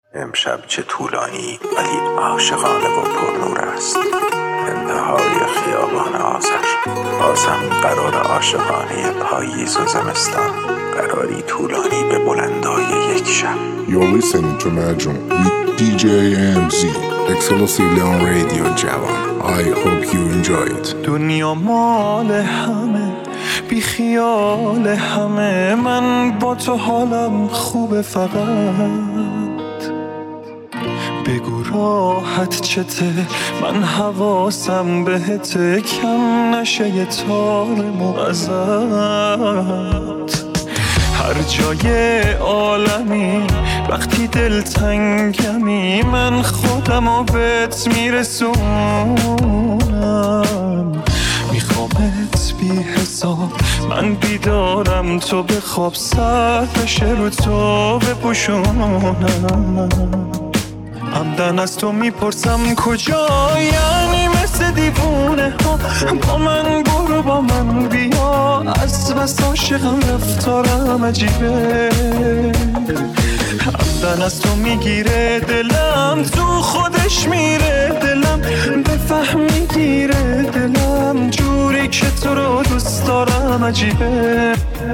امشب چه طولانی ولی عاشقانه و پرنور است. انتهای خیابان آذر، بازم قرار عاشقانه پاییز و زمستان، قراری طولانی به بلندای یک شب. You're listening to Majum with DJ AMZ exclusively on Radio Javan. I hope you enjoy it. دنیا مال همه، بی خیال همه، من با تو حالم خوبه، فقط بگو راحت چته، من حواسم بهته، کم نشه یه تارمو ازت. هر جای عالمی وقتی دلتنگمی، من خودمو بهت میرسونم. میخوامت بی حساب، من بیدارم تو بخواب، سر بشه رو تو بپوشونم. همدن از تو میپرسم کجا، یعنی مثل دیوونه ها با من برو با من بیا، از بس عاشقم رفتارم عجیبه. همدن از تو میگیره دلم، تو خودش میره دلم، بفهم میگیره دلم، جوری که تو رو دوست دارم عجیبه.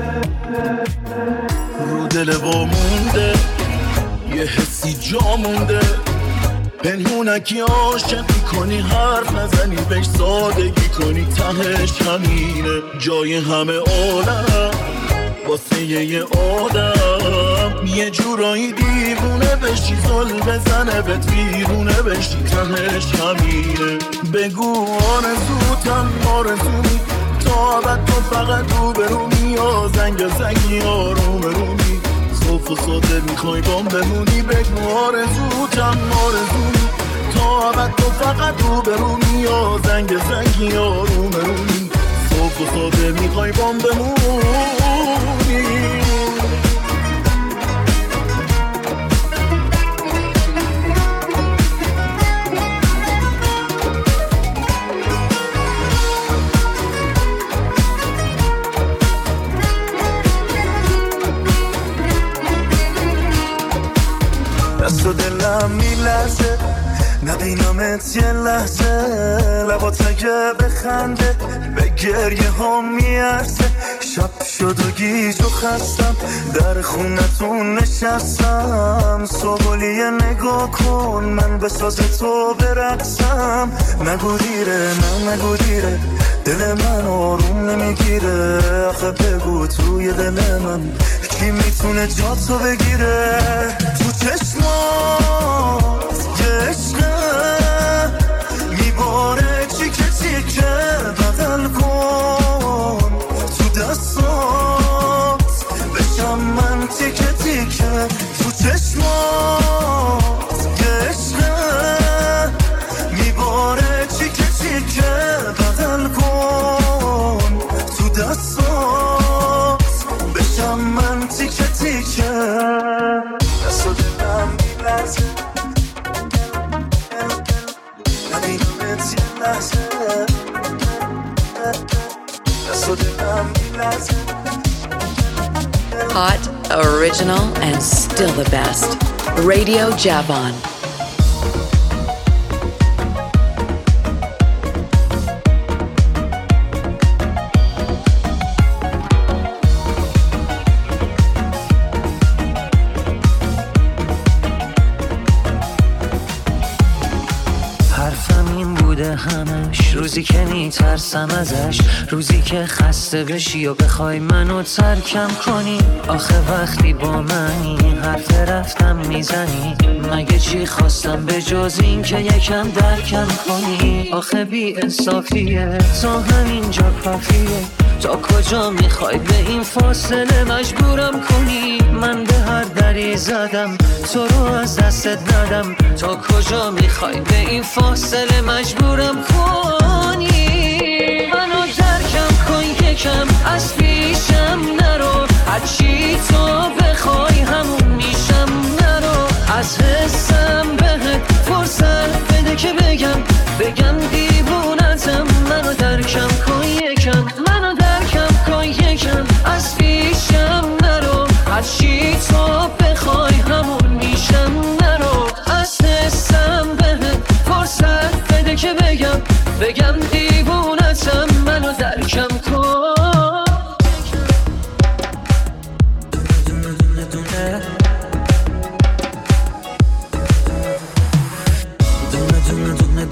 رو دل با مونده یه حسی جا مونده، پنهونکی عاشق میکنی، حرف نزنی بهش سادگی کنی، تهش همینه، جای همه عالم واسه یه آدم، یه جورایی دیوونه بشی، زل بزنه بهت ویرونه بشی، تهش همینه. بگو آرزوتم آرزومی، تا بعد تو فقط رو برومی، یا زنگ آروم رومی، خوف و ساده میخوای بام بمونی. بگو آرزوتم آرزومی، تا بعد تو فقط رو برومی، یا زنگ آروم رومی، خوف و ساده میخوای بام بمونی. دست و دلم میلرزه، نبینمت یه لحظه، لبات اگه بخنده به گریه ها میارزه. شب شد و گیج و خستم، در خونتون نشستم، صبحولیه نگاه کن، من به ساز تو برقصم. نگو دیره نه نگو دیره، دل من آروم نمیگیره، آخه بگو توی دل من کی میتونه جا تو بگیره. تو چشمات یه عشقه میباره، چیکه چیکه بدل کن، تو دستات بشم من تیکه تیکه. تو چشمات یه عشقه میباره، چیکه چیکه بدل کن، تو دستات بشم من تیکه تیکه. دست و دلم میلرزه، نبینمت یه لحظه، دست و دلم میلرزه. Hot, original, and still the best. Radio Javan. همش روزی که میترسم ازش، روزی که خسته بشی و بخوای منو ترکم کنی. آخه وقتی با منی حرف رفتم میزنی، مگه چی خواستم به جز این که یکم درکم کنی. آخه بی انصافیه تا همینجا کافیه، تا کجا میخوای به این فاصله مجبورم کنی. من به هر دری زدم تو رو از دستت ندم، تا کجا میخوای به این فاصله مجبورم کنی. منو درکم کن یکم، از پیشم نرو، هرچی تو بخوای همون میشم، نرو از حسم بهت فرصت بده که بگم دیوونتم. منو درکم کن یکم، منو درکم کن یکم، از پیشم نرو، هرچی تو بخوای همون میشم، نرو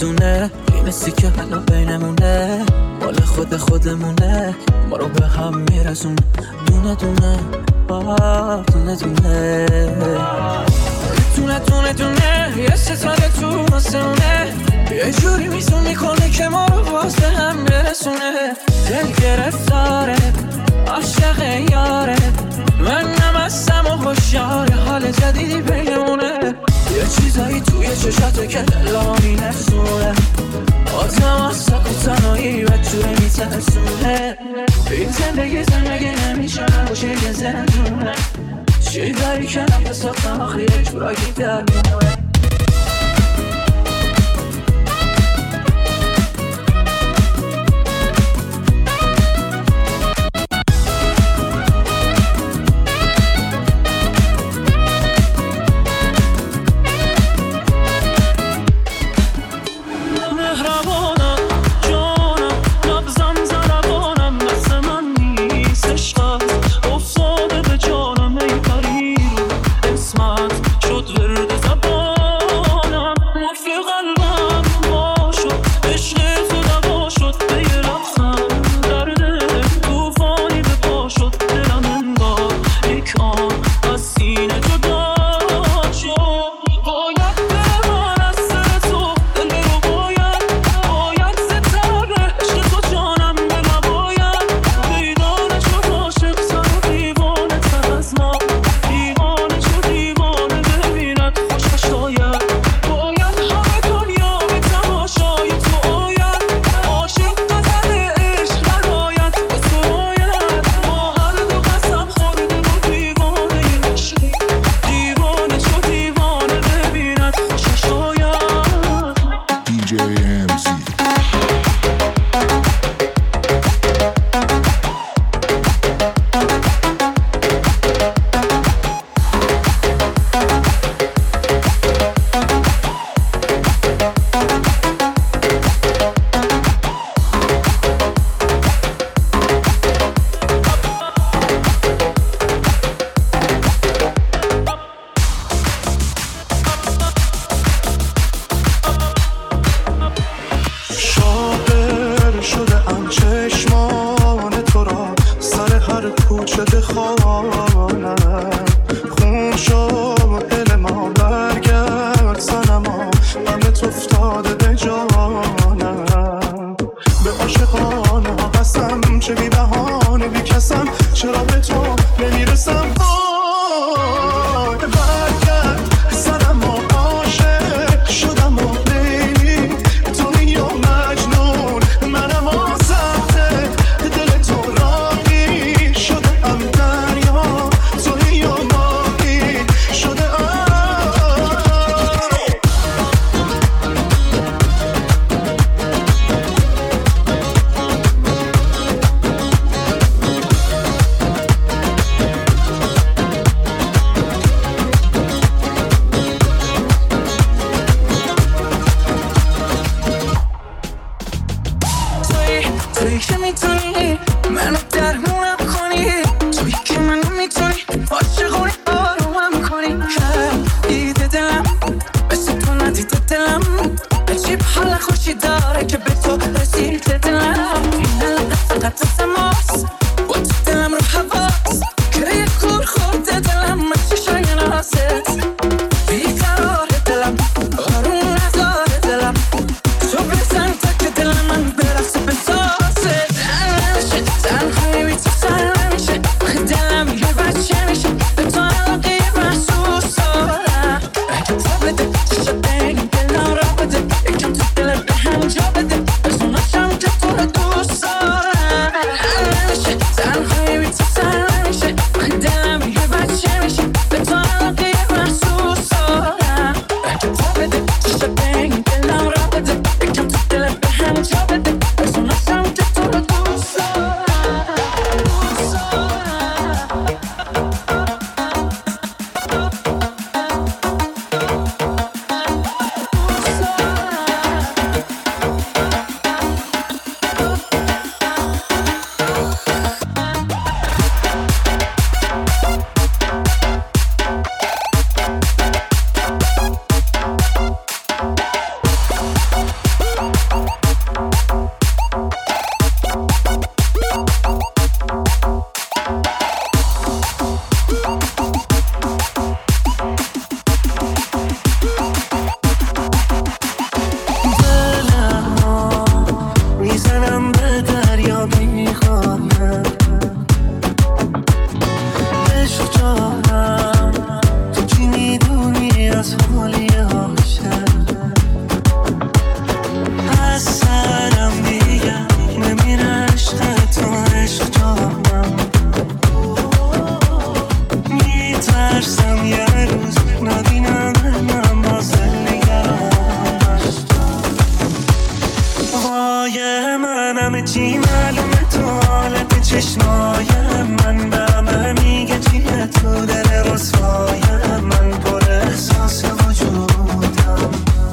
میدونه این سیکه حالا بینمونه مال خودمونه ما رو به هم میرسونه دونه دونه دونه دونه دونه یه ستاره تو آسمونه یه جوری میزون میکنه که ما رو باز به هم برسونه دل گرفتاره عاشق یاره من نمستم و خوشیاره حال جدیدی بینمونه یه چیزایی توی چشاته که دلمو میرسونه آدم از سکوتنایی و جوری میترسونه این زندگی نمیشه نباشه یه زندونه چی داری که نفس آفتم آخری یه جورایی در میونه So presenta que te la man, pero se pensó. چشمایم من به همه میگه چیه تو دل رسوایم من پر احساس وجودم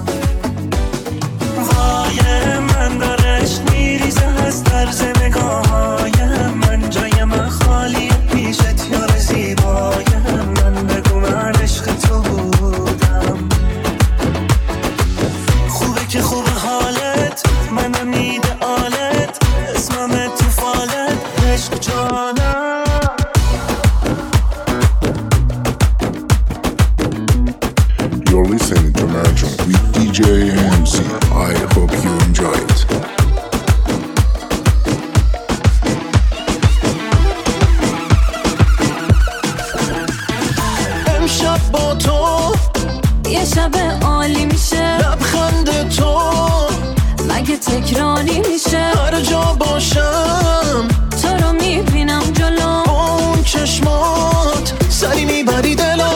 وای من دارش میریزه از طرز نگاهایم من جای من خالیه پیشت یار زیبایم من بگو من عشق تو بودم خوبه که خوبه حالت منم ایدئالت اسمم تو فالت عشق جانم You're listening to Imagine with DJ AMZ. I hope you enjoy it. امشب با تو یه شب عالی میشه لبخند تو مگه تکراری میشه هر جا باشم تو رو میبینم جلو با اون چشمات سری میبری دلا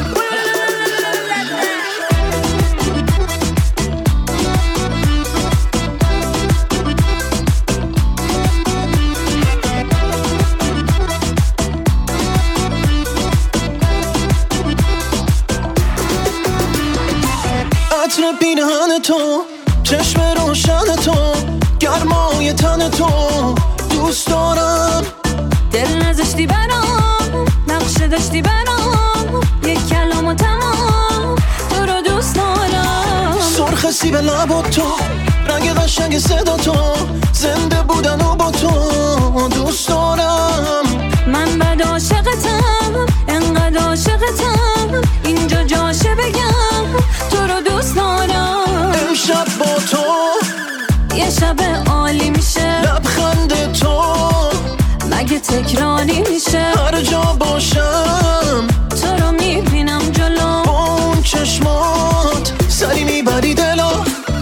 عطر پینهن تو چشم روشن تو گرمای تن تو دوست دارم دل نذاشتی برام نقشه داشتی برام یک کلام و تمام تو رو دوست دارم سرخ سیب لبات تو رنگ قشنگ صدا تو زنده بودن و با تو دوست دارم من بد عاشقتم انقدر عاشقتم اینجا جاشه بگم تو رو دوست دارم امشب با تو یه شب عالی میشه لبخند تو مگه تکراری میشه هر جا باشم تو رو میبینم جلو با اون چشمات سری میبری دلا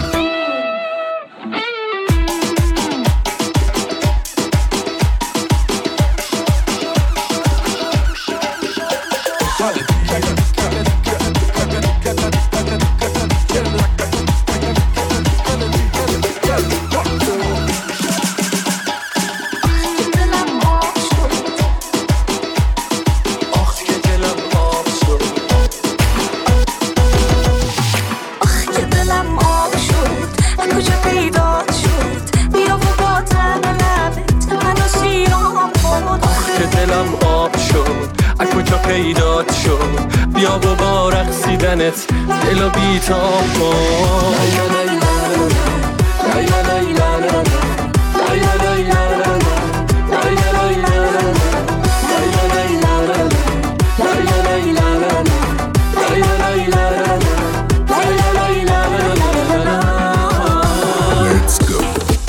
پیدات شد بیا و با رقصیدنت دلو بیتاب کن Let's go.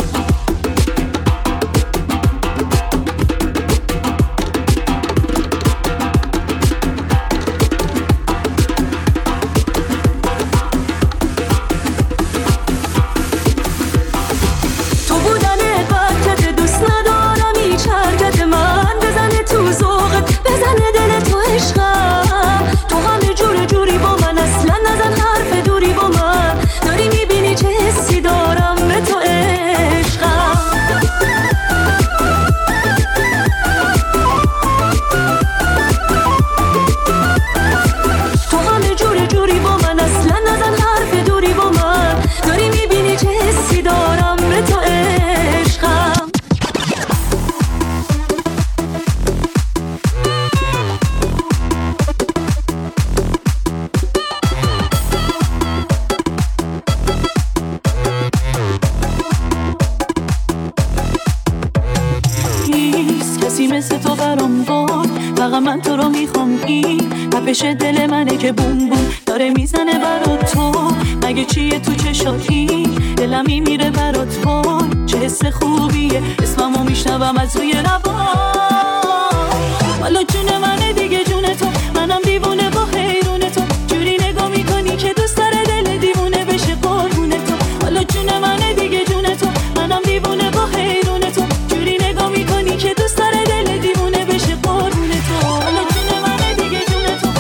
من تو رو میخوام این تپش دل منه که بوم بوم داره میزنه برات تو مگه چیه تو چشاتی دلم میمیره برات وای چه حس خوبیه اسممو میشنوم از روی لبات والا جون منه دیگه جون تو منم دیوونه با حیرون تو جوری نگاه میکنی که دوست داره دل دیوونه بشه قربون تو والا جون منه دیگه جون تو منم دیوونه با حیرون تو جوری نگاه میکنی که دوست داره دل دیوونه بشه قربون تو والا جون منه دیگه جون تو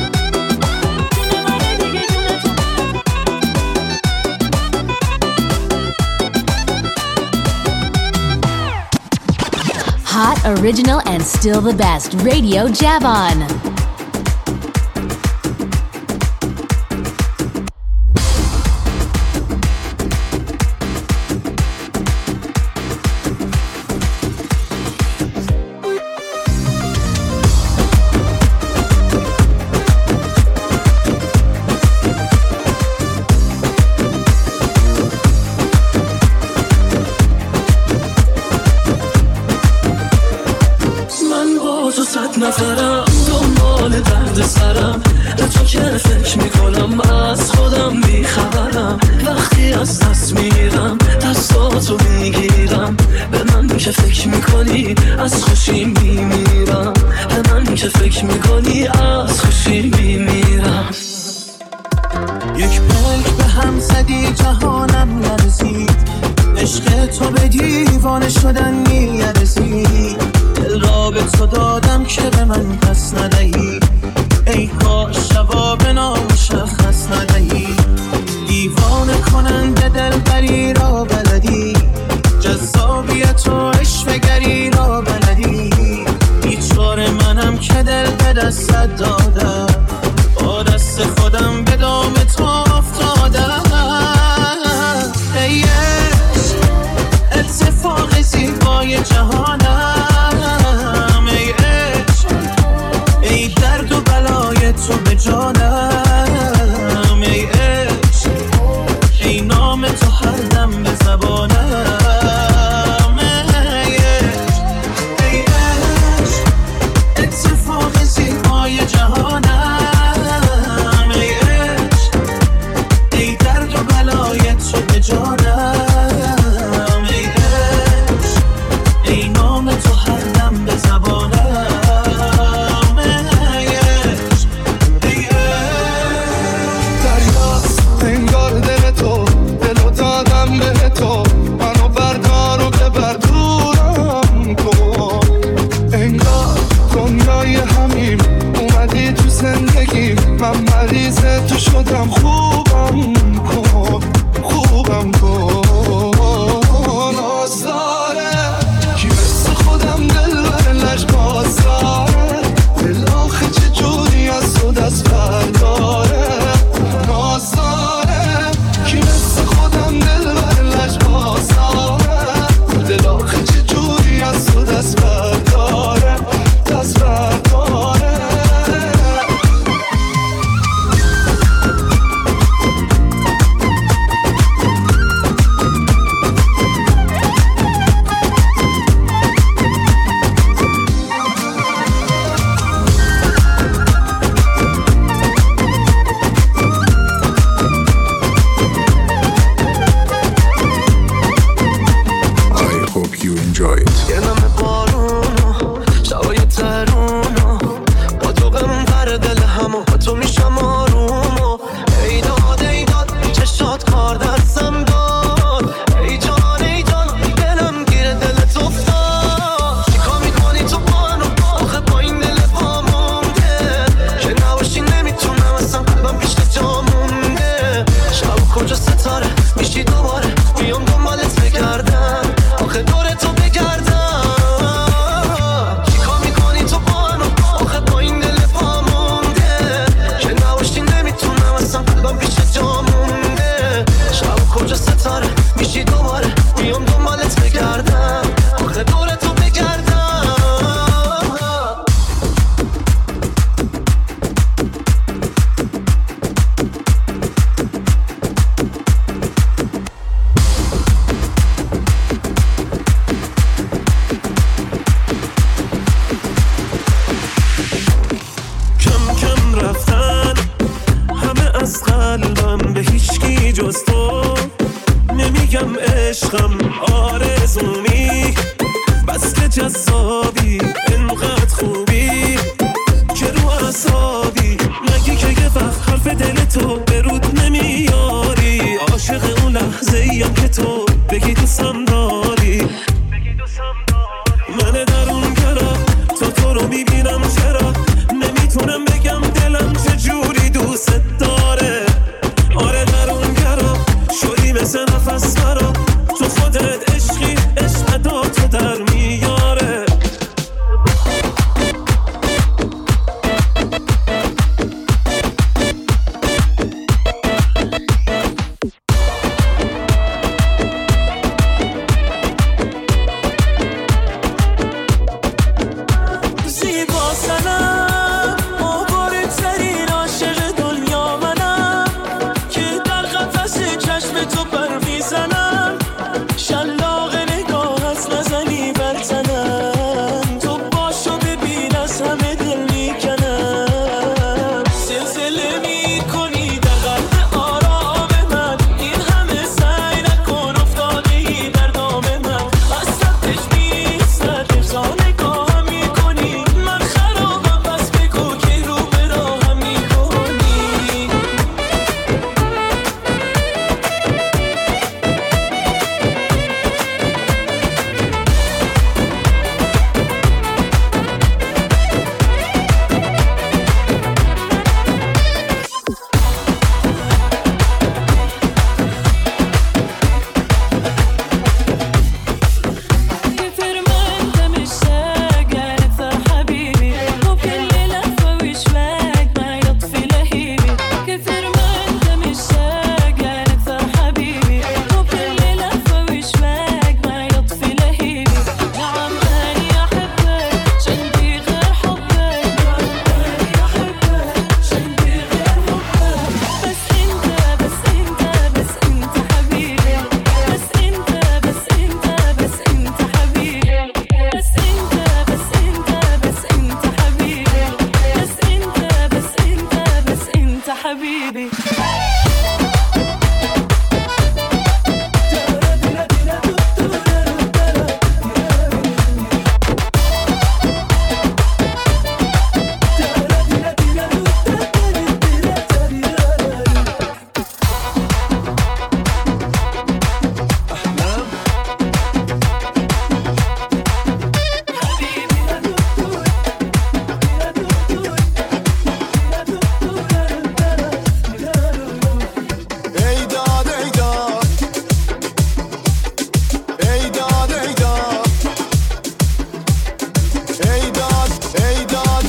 جون منه دیگه جون تو original and still the best, Radio Javon. نفرم دنبال درد سرم به تو که فکر میکنم از خودم بیخبرم وقتی از دست میرم دستاتو میگیرم به من که فکر میکنی از خوشی میمیرم به من که فکر میکنی از خوشی میمیرم یک پلک به هم زدی جهانم نرسید عشق تو به دیوانه شدن میرسید دل را به تو دادم که به من پس ندهی ای کاش جواب نامشخص ندهی دیوانه کننده دلبری را بلدی جذابیت و عشوه‌گری را بلدی بیچاره منم که دل به دستت دادم با دست خودم به دام تو افتادم ای عشق اتفاق زیبای جهانم تو به جانم ای عشق ای نام تو هر دم به زبانم ای عشق ای عشق اتفاق زیبای جهانم ای عشق ای درد و بلای تو به جانم ای عشق ای نام تو هر دم به زبانم من مریض تو شدم خوبم کن آزاره کی مثل خودم دل برلش بازاره دل آخه چه جوری از تو دست برداره آزاره کی مثل خودم دل برلش بازاره دل آخه چه جوری از تو دست برداره میشی واسنم آواره ترین عاشق دنیا منم که در قفس چشم تو پر میزنم شلاق نگاه از نزنی بر تنم تو باشو ببین از همه دل میکنم زلزله میکنی در قلب آرام من این همه سعی نکن افتاده ای در دام من اصلا پیش نیست افزا نگاه میکنی من خرابم پس بگو که رو به راهم میکنی كثر ما انت مشتاق انت حبيبي وكل لهفة وشواق ما يطفي لهيبي كثر ما انت مشتاق انت حبيبي وكل لهفة وشواق ما يطفي لهيبي نعم اني احبك شندي غير حبك نعم اني احبك شندي غير حبك بس انت بس انت بس انت حبيبي بس انت بس انت بس انت حبيبي بس انت بس انت بس انت حبيبي بس انت بس انت بس انت حبيبي ای داد ای داد ای داد ای داد ای داد ای داد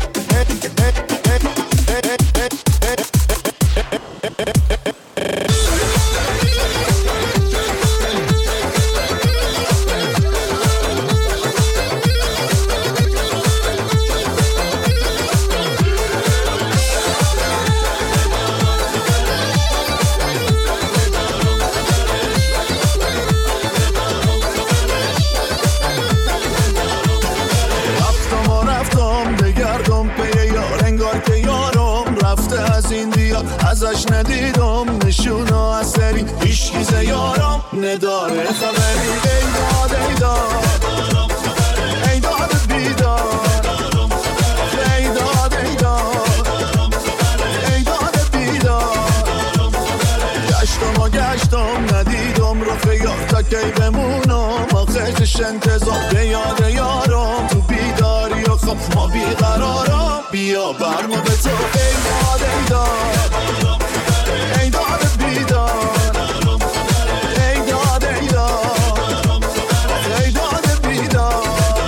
رفتم بگردم پی یار انگار که یارم رفته از این دیار ازش ندیدم نشونا اثری هیچ یارم نداره خبری ای داد ای داد ای داد بیدار ای داد ای داد ای داد بیدار گشتم و گشتم ندیدم رفیق تا کی بمونم آخرش انتظار به یاد یارم تو بیداری و خب ما بیقرارم بیا برمو به تو ای داد ای داد ای داد بیدار ای داد ای داد ای داد بیدار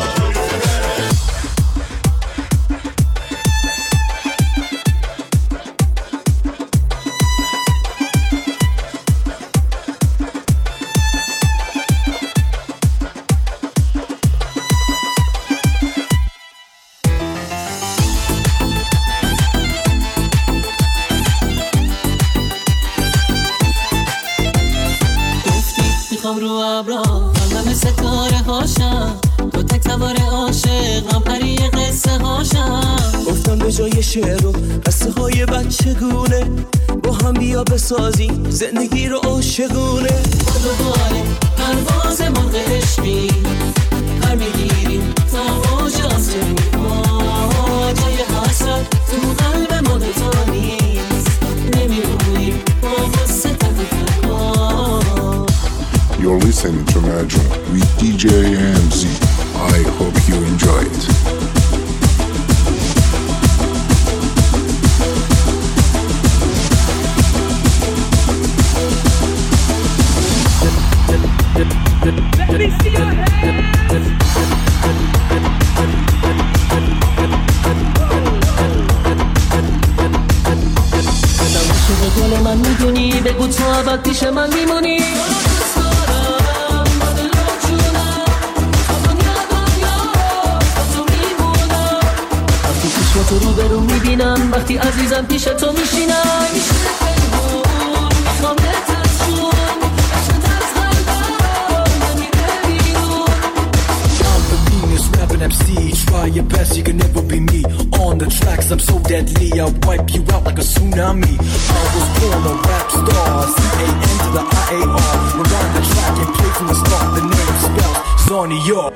میخوام رو ابرا قلبم ستاره هاشم تو تک سوار عاشقم پری قصه هاشم گفتم به جای شعر و قصه های بچگونه با هم بیا بسازیم زندگی رو عاشقونه با دوباره پرواز مرغ عشقی پر میگیریم تا اوج آسمون جای حسرت تو قلب ما دوتا نیست نمیمونیم با قصه You're listening to Imagine with DJ AMZ. I hope you enjoy it. Let me see your hands. عاشق گل من میدونی بگو تو اول پیش من میمونی تو رو برو میبینم وقتی عزیزم پیش تو میشینم میخوام بترسون MC, try your best, you can never be me. On the tracks, I'm so deadly, I'll wipe you out like a tsunami. I was born a rap star, C-A-N to the I-A-R. We're on the track and play from the start, the name spells Zonny York.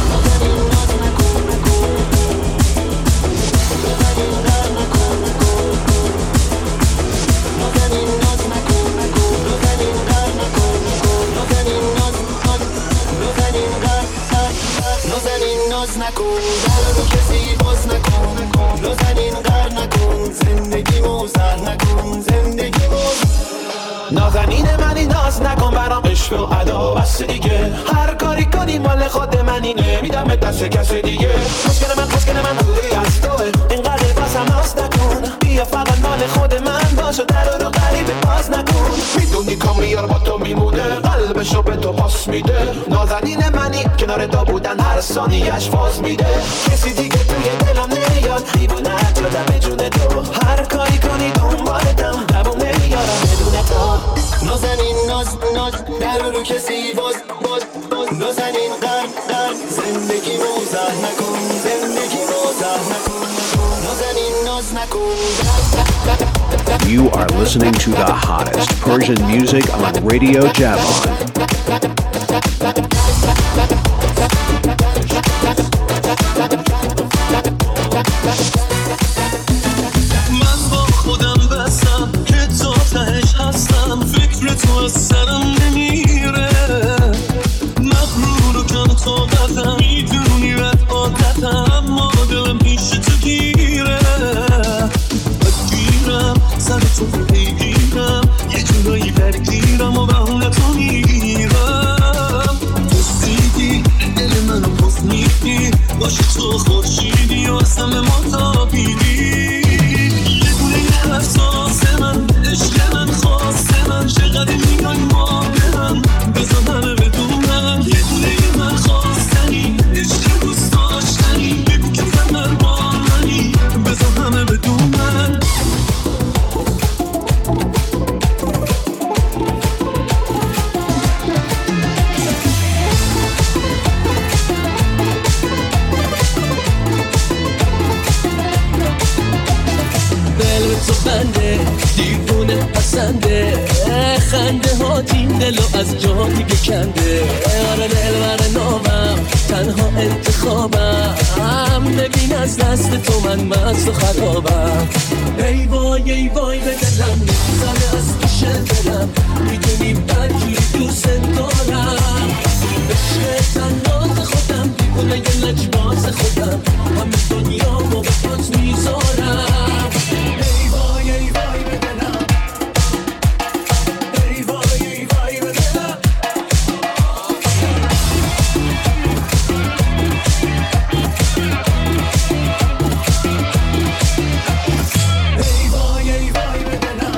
ناز نکن در رو کسی باز نکن نازنین غر نکن زندگی موزر نکن زندگی نازنین منی ناز نکن برام عشق و ادا بس دیگه هر کاری کنی مال خود منی نمیدم دست کسی دیگه مشکل من دوری از توه اینقدر بازم ناز نکن بیا فقط مال خود من باش و در رو غریبه باز نکن میدونی کامیار با تو میمونه قلبشو به تو پاس میده نازنین منی کنار تو بودن هر ثانیه‌اش فاز میده کسی دیگه توی دلم نمیاد دیوونه شدم به جون تو هر کاری کنی دنبالتم دوام نمیارم بدون تو نازنین ناز در رو کسی باز نازنین غر زندگی موزر نکن زندگی موزر نکن نازنین ناز نکن. You are listening to the hottest Persian music on Radio Javan. من با خودم بستم که تا تهش هستم فکر تو از سرم نمیره مغرور و کم طاقتم میدونی رد عادتم اما دلم پیش تو گیره بگیرم سر تو بگیرم یه جورایی برگیرم و بهونه تو میگیرم تو سیدی دل منو پس میدی باشه تو خورشیدی و اصلا مطابیدی یه گونه احساس من عشق من خواست من چقدر میگای ما به هم بزن همه بدونم یه گونه من خواستنی عشق دوست داشتنی بگو که من با منی بزن همه بدونم تو بنده دیوونه پسنده خنده ها تین دلو از جا دیگه کنده آره دلبر نامم تنها انتخابم ببین از دست تو من مست و خرابم ای وای به دلم میزنه از پیش دلم میدونی بدجوری دوست دارم عشق تنات خودم دیوونه یه لجباز خودم همه دنیا رو به پات میذارم ای وای به دلم ای وای به دلم ای وای به دلم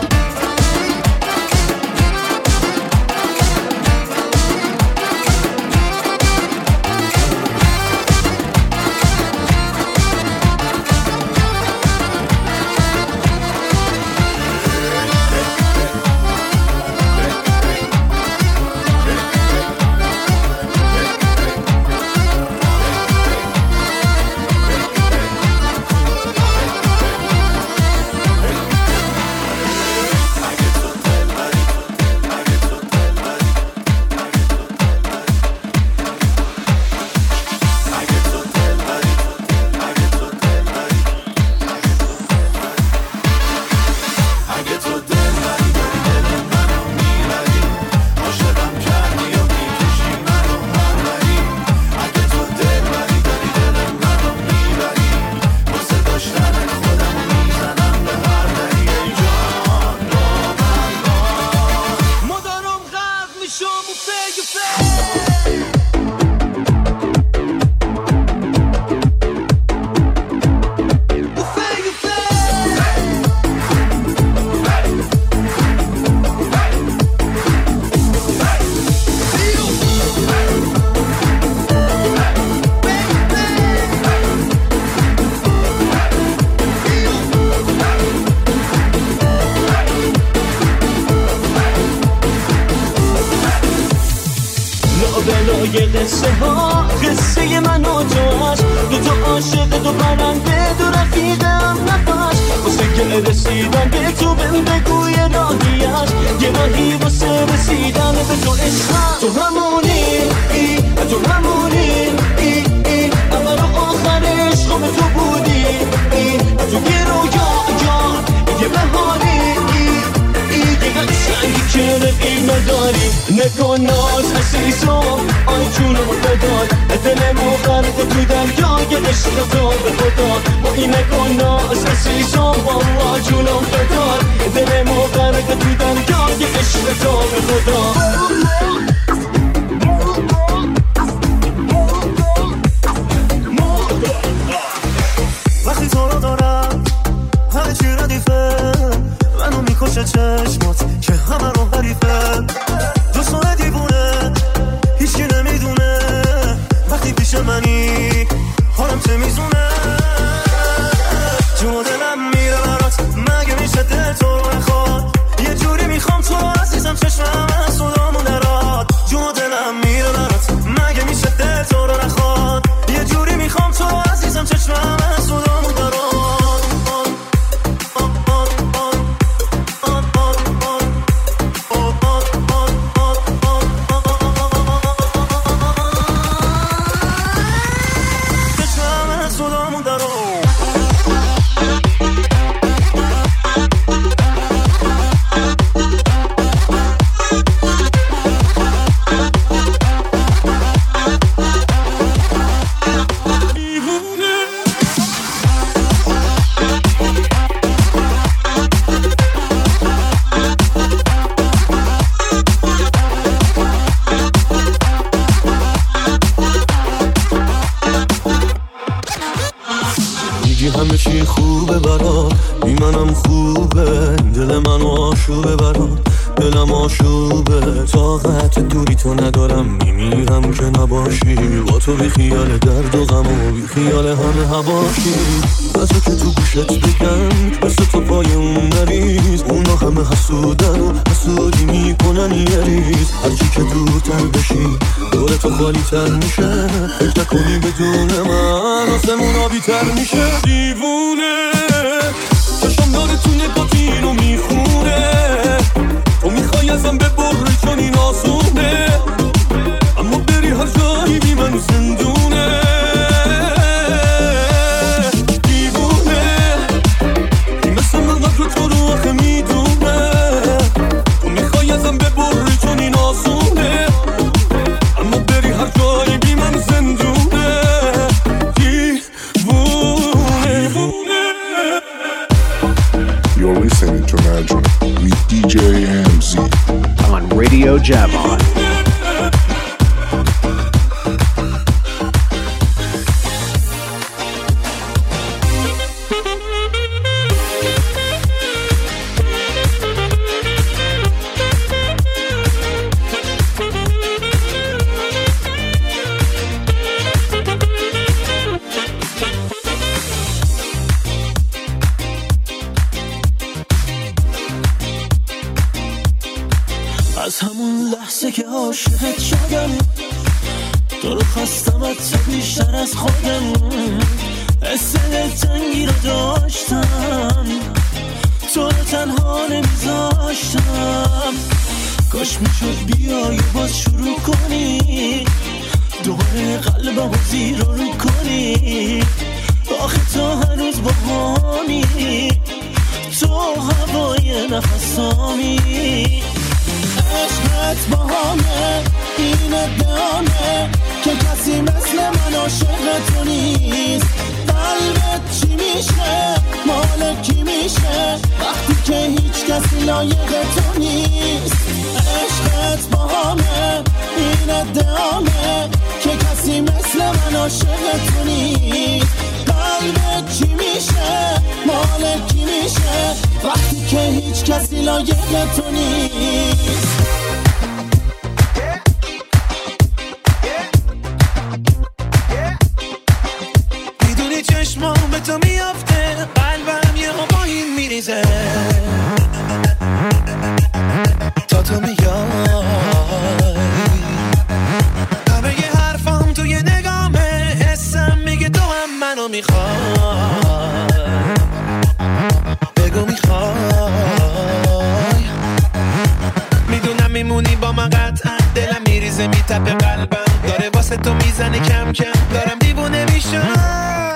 پرنده دو رفیقم نباش واسه که رسیدن به تو بهم بگوی راهیش یه راهی واسه رسیدن به تو عشقم تو همونی تو همونی اول و آخر عشقم تو بودی تو یه رویا یه بهاری یه قشنگی که رقیب نداری نکن ناز عزیزم آی جونم بدار دلمو غرق تو دریای عشق تو به خدا با این نکن ناز عزیزم والله جونم بدار دلمو غرق تو دریای عشق تو به خدا وقتی تو رو دارم همه چی ردیفه منو میکشه چشمات که همه رو حریفه دوستانه دیوونه هیچکی نمیدونه وقتی پیش منی حالم چه میزونه جون دلم میره برات مگه میشه دل تو رو نخواد یه جوری میخوام تو عزیزم چشمم از صدامون نراد جون دلم میره برات مگه میشه دل تو رو نخواد یه جوری میخوام تو عزیزم چشمم از صدامون نراد همه چی خوبه برات بی منم خوبه دل منو آشوبه برات دلم آشوبه طاقت دوری تو ندارم میمیرم که نباشی با تو بی خیال درد و غم و بی خیال همه هواشی بسه که تو گوشت بگم بسه تو پای اون نریز اونا همه حسودن و حسودی میکنن یه ریز هرچی که دورتر بشی دور تو خالی تر میشه فکر نکنی بدون من آسمون آبی تر میشه دیوونه چشم داره تو نگاتینو میخونه تو میخوای ازم ببری چون این آسونه اما بری هر جایی بی من زندونه دیوونه این مثل من قدر تو رو آخه میدونه تو میخوای ازم ببری چون این آسونه اما بری هر جایی بی من زندونه دیوونه You're listening to Imagine with DJ MZ on Radio Javon. از همون لحظه که عاشقت شدم تو رو خواستم از بیشتر از خودم حس دلتنگی رو داشتم تو رو تنها نمیذاشتم کاش میشد بیای و باز شروع کنی دوباره قلبم رو زیر رو کنی آخه تو هنوز با همی تو هوای نفسامی عشقت با همه این ادعامه که کسی مثل من عاشق تو نیست قلبت چی میشه مال کی میشه وقتی که هیچ کسی لایق تو نیست عشقت با همه این ادعامه که کسی مثل من عاشق تو نیست قلبت چی میشه مال کی میشه وقتی که هیچ کسی لایق تو نیست میدونی چشمام به تو میافته قلبم یه هوایی میریزه تا تو میای همه یه حرفام توی نگامه حسم میگه تو هم منو میخوای کم دارم دیوونه میشم.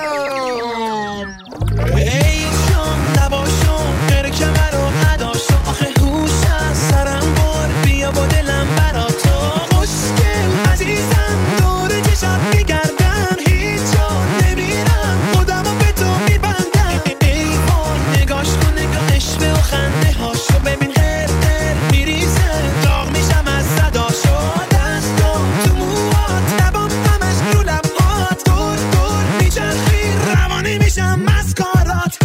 ای شام نباشم غیر کمر و نداشم، آخه هوش از سرم بار بیا با دلم برا تو. خوشگل عزیزم دور چشم میگردم، هیچ جا نمیرم خودمو به تو میبندم. ای وای نگاش کن نگاهش به و خنده هاشو ببین، غیر میریزه داغ میشم از صداشو. دستم تو موهات لبام همش رو لبات، دور دور میچرخی روانی میشم از کارات.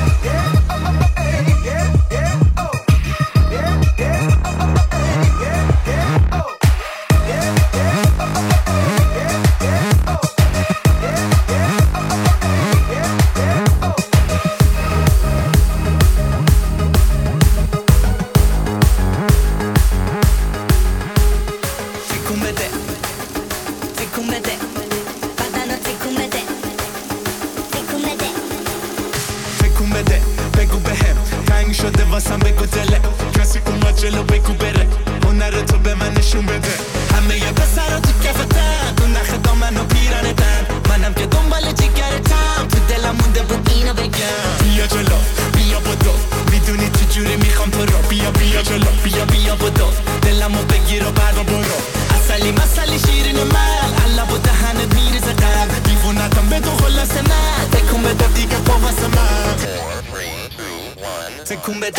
واسم بگو دله، کسی اومد جلو بگو بره، هنر تو به من نشون بده. همه یه پسرا تو کفتن، تو نخ دامن و پیرنتن، منم که دنبال جگرتم، تو دلم مونده بود اینو بگم. بیا جلو بیا بدو، میدونی چه جوری میخوام تو رو. بیا بیا جلو بیا بدو، دلمو بگیر و برو برو. اصلی مسلی شیرین من، علب و دهنت میریزه قلب، دیوونتم به تو خلاصه من، تکون بده دیگه پا واسه من. تکون بده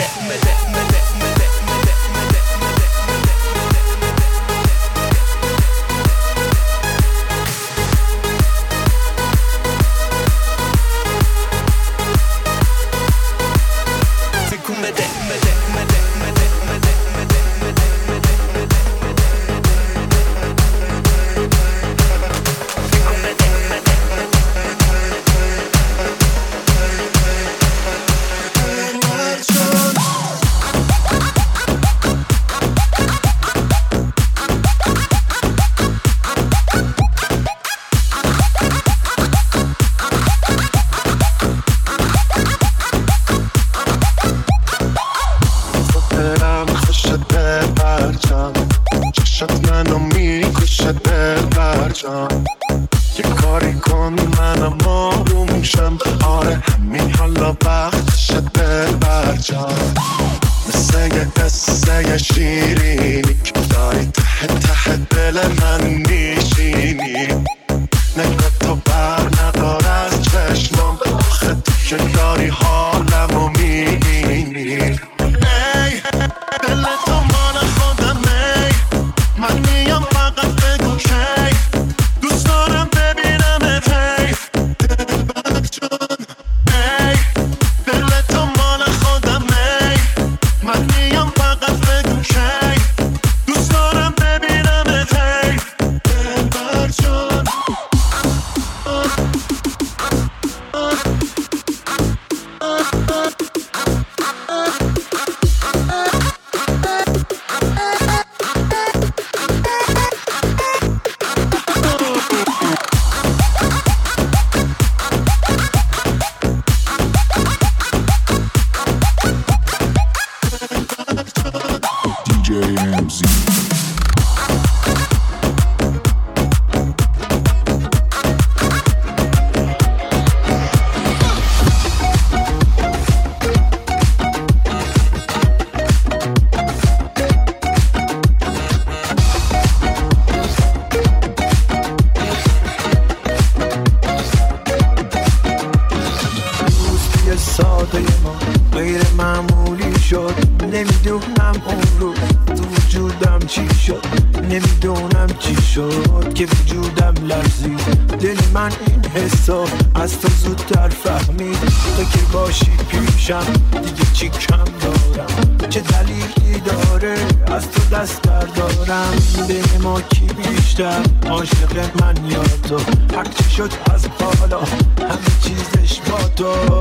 یه کاری کن منم آروم شم، آره همین حالا وقتش دل برجام. مثل یه قصه شیرینی که داری ته ته دل من میشینی. نگاه تو بر ندار از چشمم، آخه تو که داری حالمو میبینی. ای دل تو مال خودمه، من میام فقط بگو کی دوست دارم ببینمت. هی دلبر جان، ای دل تو مال خودمه، من میام فقط بگو کی دوست دارم ببینمت. هی دلبر جان. ساده ما غیر معمولی شد، نمیدونم اون رو تو وجودم چی شد، نمیدونم چی شد که وجودم لرزید. دل من این حسو از تو زودتر فهمید، تو که باشی پیشم دیگه چی کم دارم، چه دلیلی داره از تو دست بردارم. بین ما کی بیشتر عاشق من یا تو، هر چی شد از بالا همه چیزش با تو.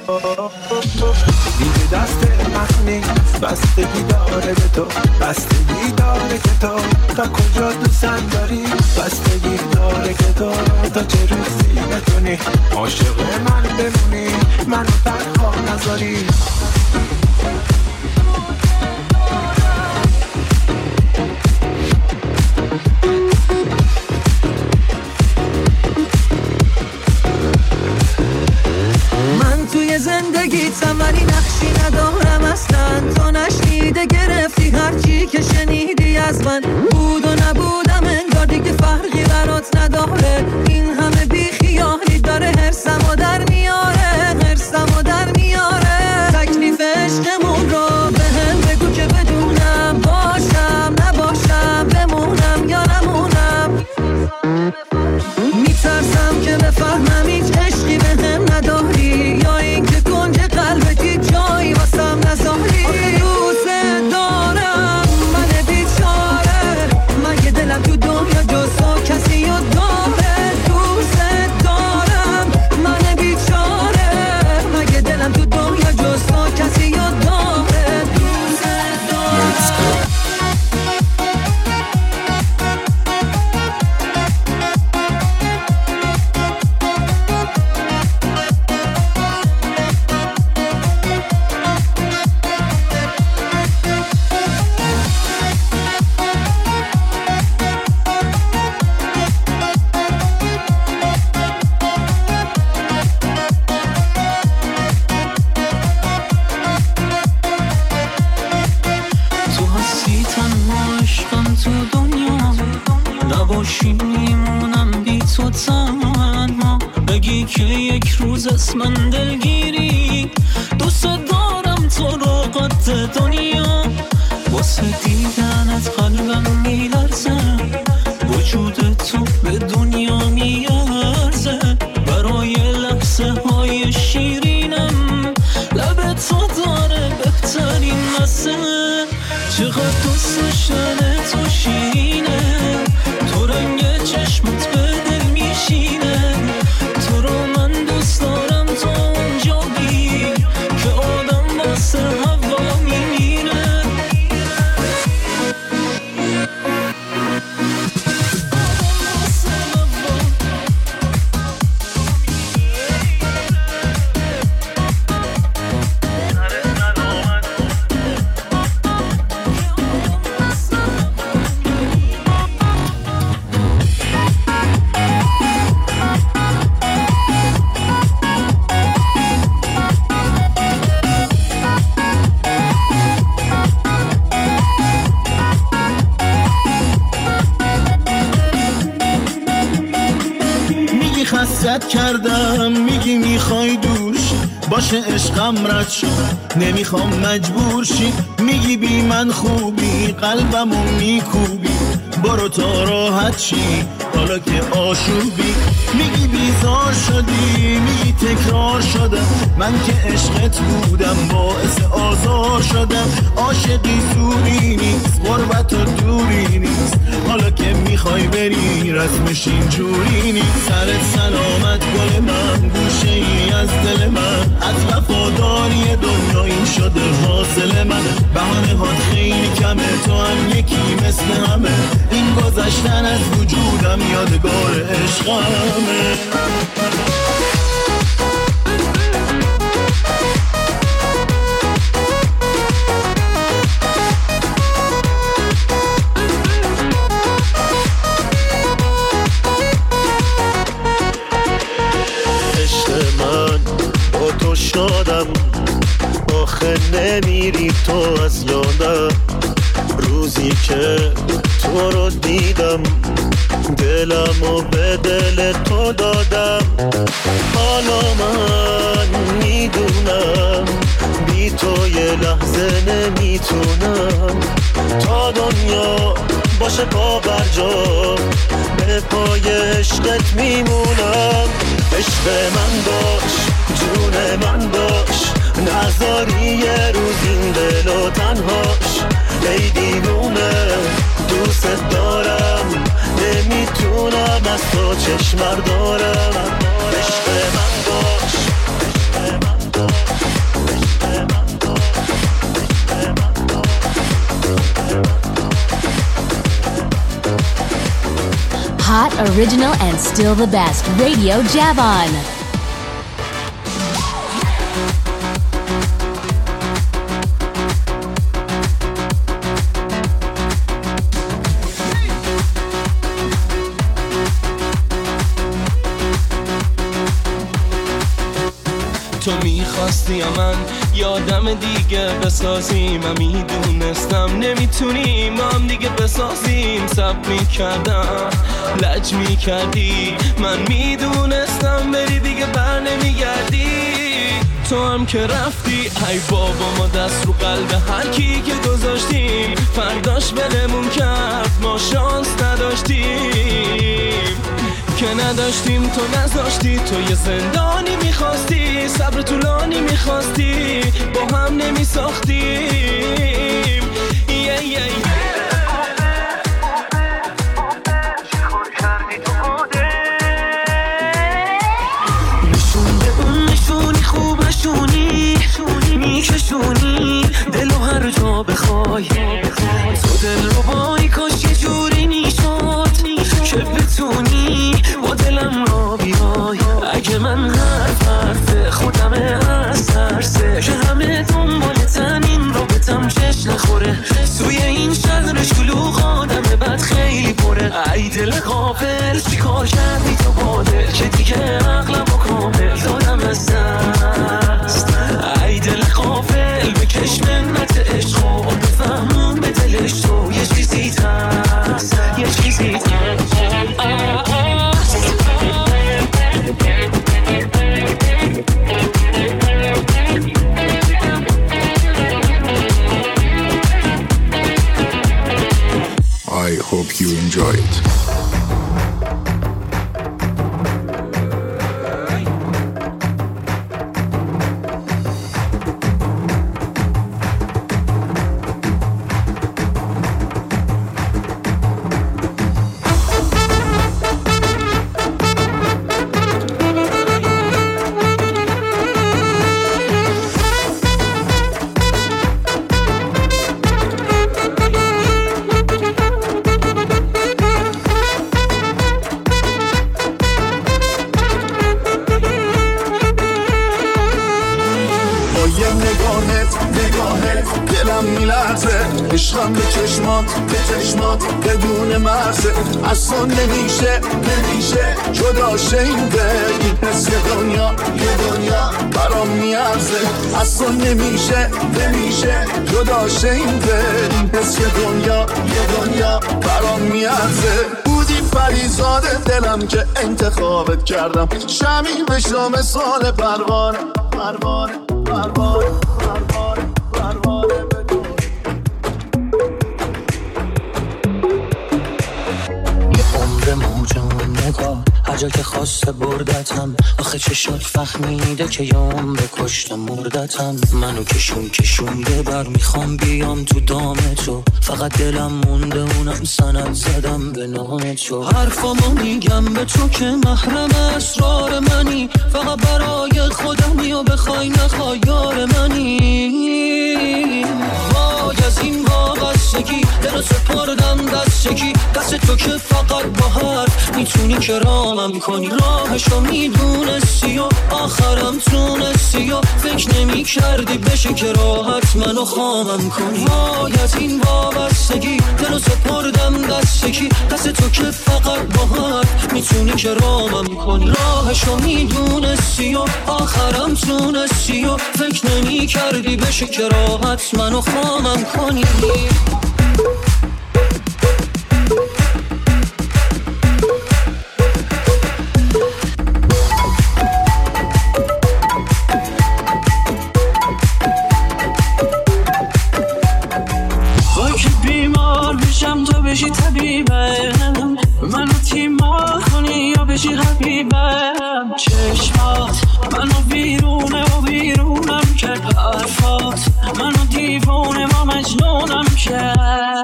دیگه دست من نیست، بستگی داره به تو، بستگی داره که تو تا کجا دوستم داری، بستگی داره که تو تا چه روزی بتونی عاشق من بمونی، منو تنها نذاری. توی زندگیتم ولی نقشی ندارم اصلا. تو نشنیده گرفتی هرچی که شنیدی از من. بود و نبودم انگار دیگه فرقی برات نداره. این همه بی خیالی داره هرسمو در میاره، هرسمو در میاره. تکلیف عشقمون رو به هم بگو که بدونم باشم نباشم، بمونم یا نمونم. میترسم که بفهمم هیچ عشقی به هم نداری، یا این که کنج قلبت هیچ جایی واسم نذاری. دوست دارم من بیچاره، مگه دلم تو دنیا جز تو کسی رو داره. دوست دارم من بیچاره، مگه دلم تو دنیا جز تو کسی رو داره. دوست دارم. من دلگیری دوست دارم تو رو قد دنیا. واسه دیدنت قلبم میلرزه، وجود تو به دنیا میارزه. برای لحظه های شیرینم لب تو داره بهترین مزه. چقدر دوست داشتن تو شیرینه، تو رنگ چشمت به دل میشینه. تو رو من دوست دارم تو اونجا بی که آدم واسه هوا میمیره. خستت کردم میگی میخوای دوش باشه عشقم رد شد نمیخوام مجبور شی. میگی بی من خوبی قلبمو میکوبی برو تا راحت شی حالا که آشوبی. میگی بیزار شدی میگی تکرار شدم من که عشقت بودم باعث آزار شدم. عاشقی زوری نیست غربت و دوری نیست حالا که میخوای بری رسمش اینجوری نیست. سرت سلامت گل من گوشه ای از دل من از وفاداری دنیا این شده حاصل من. بهانه هات خیلی کمه تو هم یکی مثل همه این گذشتن از وجودم یادگار عشقمه. شادم آخه نمیری تو از یادم. روزی که تو رو دیدم دلمو به دل تو دادم. حالا من میدونم بی تو یه لحظه نمیتونم. تا دنیا باشه پا بر جا به پای عشقت میمونم. عشق من باش جون من باش نذاری یه روز این دل و تنهاش. ای دیوونه دوست دارم نمیتونم از تو چشمر دارم. عشق من باش Hot, original, and still the best. Radio Javon. تو میخواستی یا من یادم دیگه بسازیم. من میدونستم نمیتونیم ما هم دیگه بسازیم. سب میکردم لج میکردی، من میدونستم بری دیگه بر نمیگردی. تو هم که رفتی ای بابا ما دست رو قلب هر کی که گذاشتیم. فرداش بلمون کرد ما شانس نداشتیم که نداشتیم. تو نذاشتی، تو یه زندانی میخواستی، صبر طولانی میخواستی، با هم نمیساختیم. نشونی خوب نشونی میکشونی دلو هر جا بخوای. تو دل رو بایی کاش یه جوری نیشد که بتونی با دلم را بیای. اگه من حرف خودم از ترسه که همه دنبالتن این رابطم چش نخوره. توی این شهر شلوغ آدم بد خیلی پره. ای دل غافل چیکار کردی تو با دل که دیگه عقلم و کامل دادم از دست. ای دل غافل بکش منت عشق و بفهمون به دلش تو یه چیزی هست، یه چیزی هست. I hope you enjoy it. عشقم به چشمات بدون مرزه. اصلا نمیشه جدا شه این دل. این حس دنیا برام میارزه. اصلا نمیشه جدا شه این دل. این حس دنیا برام میارزه. بودی فریزاد دلم که انتخابت کردم. شمی بشم مثال پروانه هر جا که خواسته بردتم. آخه چشات فهمیده که یام به کشت مردتم. منو کشونده بر میخوام بیام تو دام تو. فقط دلم مونده اونم سند زدم به نام تو. حرفامو میگم به تو که محرم اسرار منی. فقط برای خودمی و بخوای نخوای یار منی. وای از این وابستگی دل سپردم دستگی. دست تو که فقط با حرف میتونی کرامم کنی. راهشو میدونستی و آخرم تونستی و فکر نمی کردی بشه که راحت منو خامم کنی. وای از این وابستگی دلو سپردم دستگی. دست تو که فقط با حرف میتونی کرامم کنی. راهشو میدونستی و آخرم تونستی و فکر نمی کردی بشه که راحت منو خامم کنی. بشی طبیبم منو تیمار کنی یا بشی حبیبم. چشمات منو بیرونم کرد. حرفات منو دیوونه و مجنونم کرد.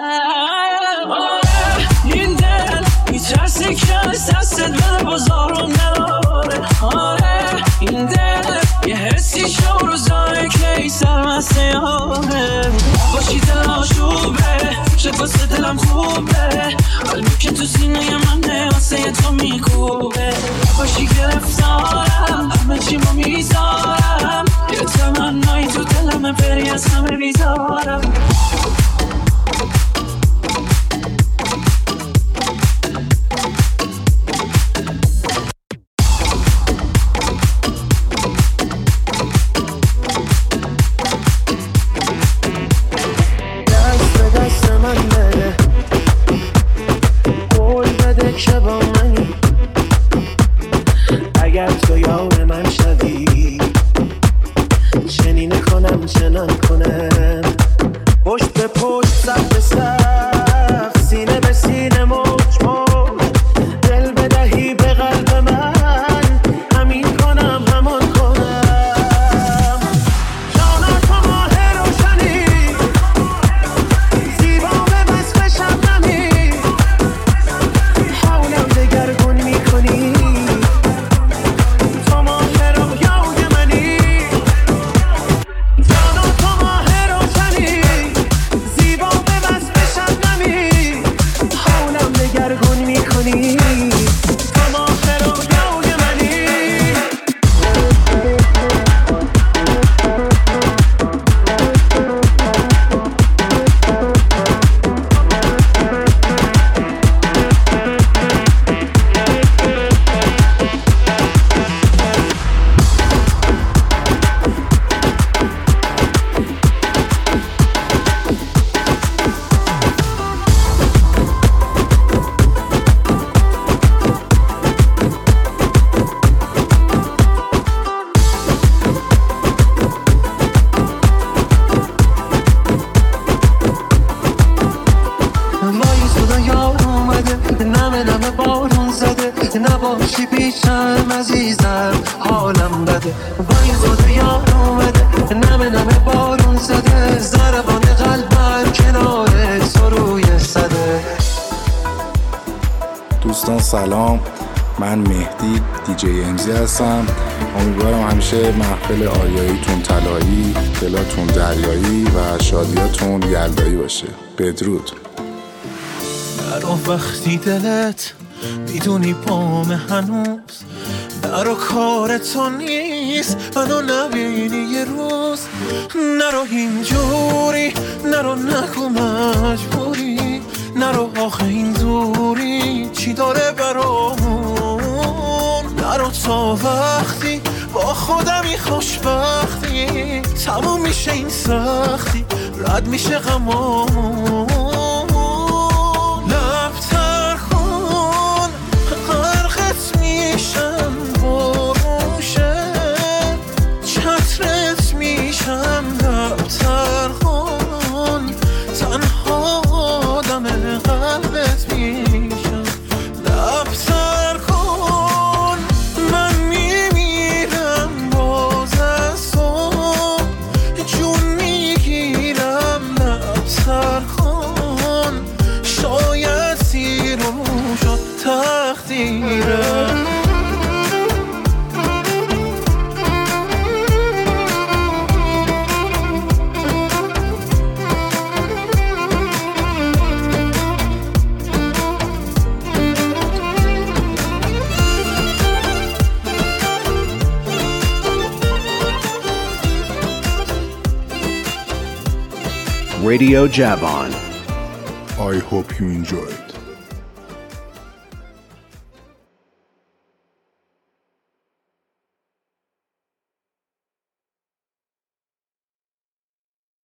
این دل میترسه که از دستت بده بازارو نداره. این دل یه حسی شوروزاره که ای سرمسته یاره. باشی دل آشوبه شد واسه دلم خوبه. قلبی که تو سینه منه واسه تو میکوبه. باشی گرفتارم همه چی ما میذارم. یه تمنایی تو دلمه بری از همه بیزارم. سلام، من مهدی دیجی امزی هستم. امیدوارم همیشه محفل آریاییتون طلایی، دلاتون دریایی و شادیاتون یلدایی باشه. بدرود. نرو وقتی دلت میدونی پام هنوز نرو کار تو نیست منو نبینی یه روز. نرو اینجوری، نرو نگو مجبوری، نرو آخه این دوری چی داره برامون. نرو تا وقتی با خودمی خوشبختی تموم میشه این سختی، رد میشه غمامون. لبتر کن غرقت میشم بروشه، چترت میشم. لبتر کن تنها آدم قلبت میشم. لبتر کن من میمیرم باز از تو جون میگیرم. لبتر کن شاید سیر و شد تقدیرم. Radio Javon. I hope you enjoy.